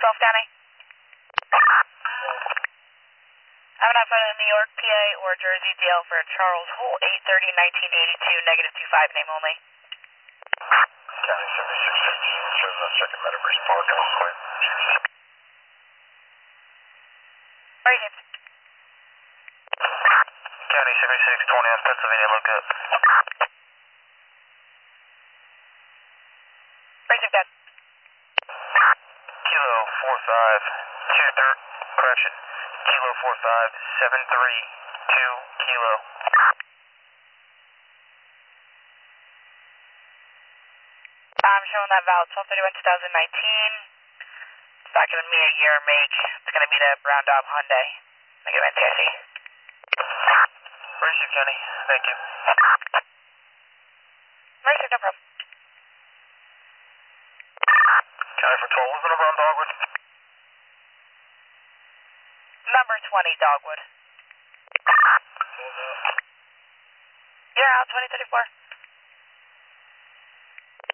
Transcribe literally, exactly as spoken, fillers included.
Gulf County. I'm not finding New York, P A, or Jersey, D L for Charles Hole, eight thirty nineteen eighty-two, negative two five, name only. County seventy-six thirteen, shows on second Metaverse Park, Elkhart. Where are you? County seventy-six twenty on Pennsylvania, look up. Where's your gun? Kilo four five two three, correction, Kilo four five seven three two Kilo. I'm showing that valid twelve thirty-one twenty nineteen. It's not going to be a year or make. It's going to be the Brown Dog Hyundai. Negative N T I C. Receive, County. Thank you. Receive, no problem. County for twelve, was the number on Dogwood? Number twenty, Dogwood. You're out, twenty thirty-four.